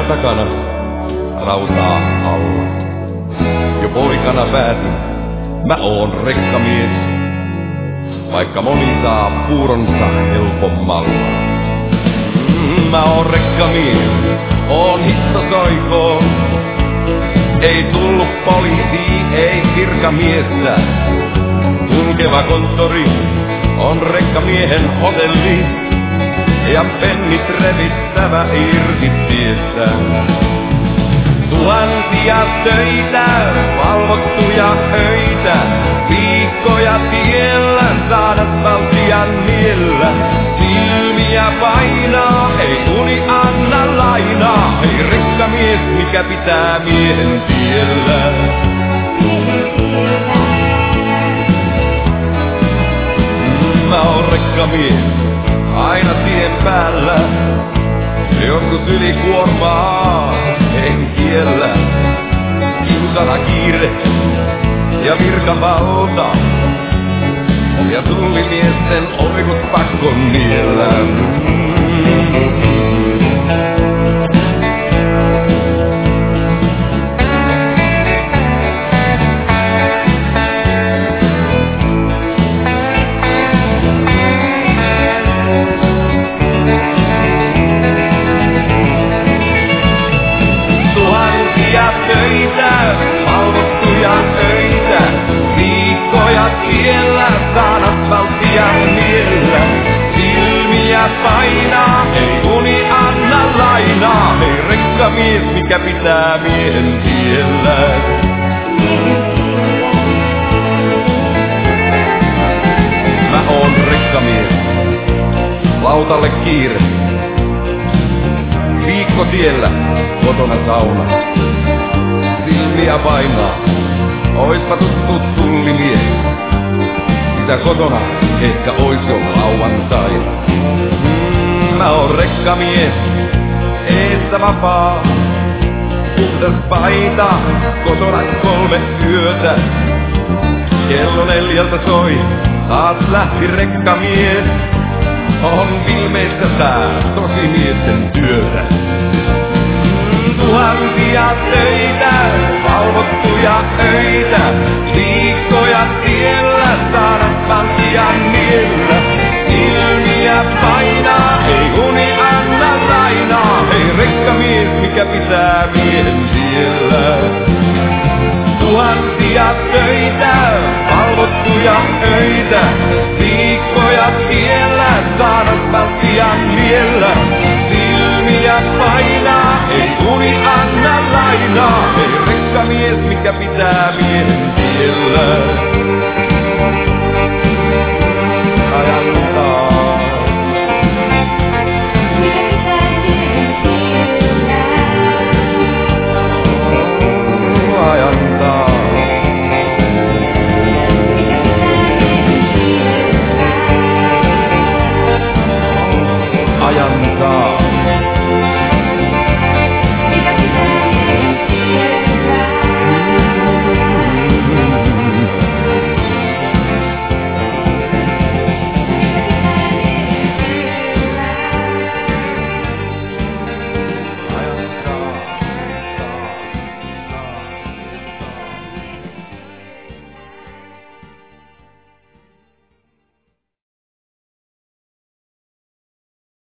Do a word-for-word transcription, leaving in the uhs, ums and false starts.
takana, rautaa alla. Jo poikana päätin, mä oon rekkamies, vaikka moni saa puuronsa helpommalla. Mm, mä oon rekkamies, oon hitto soikoon. Ei tullut poliisi, ei virkamiestä. Kulkeva konttori on rekkamiehen hotelli. Ja pennit revittävä irti tiestä. Tuhansia töitä, valvottuja öitä. Viikkoja tiellä, saada valtian miellä. Silmiä painaa, ei uni anna lainaa. Ei rekkamies, mikä pitää miehen tiellä. Mä oon rekkamies, aina tien päällä. Joskus yli kuormaa, en kiellä. Kiusana kiire ja virkavalta. Ja tullimiesten oikut pakko niellä. Tuhansia töitä, valvottuja öitä. Viikkoja tiellä, saada valtian miellä. Silmiä painaa, ei uni anna lainaa. Ei rekkamies, mikä pitää miehen tiellä. Mä oon rekkamies, lautalle kiire. Viikko tiellä, kotona sauna. Silmiä painaa, oispa tuttu tullimies. Sitä kotona ehkä ois jo lauantaina. Mm, mä oon rekkamies, eessä vapaa. Puhdas paita, kotona kolme yötä. Kello neljältä soi, taas lähti rekkamies. On viimeistä tää tosimiesten työtä. Tuhansia töitä, valvottuja öitä. Viikkoja tiellä, saada valtian miellä. Silmiä painaa, ei uni anna lainaa. Ei rekkamies, mikä pitää miehen tiellä. Tuhansia töitä, valvottuja öitä. Viikkoja tiellä, saada valtian miellä. Silmiä painaa, ei uni anna lainaa. Ei rekkamies, mikä pitää miehen tiellä.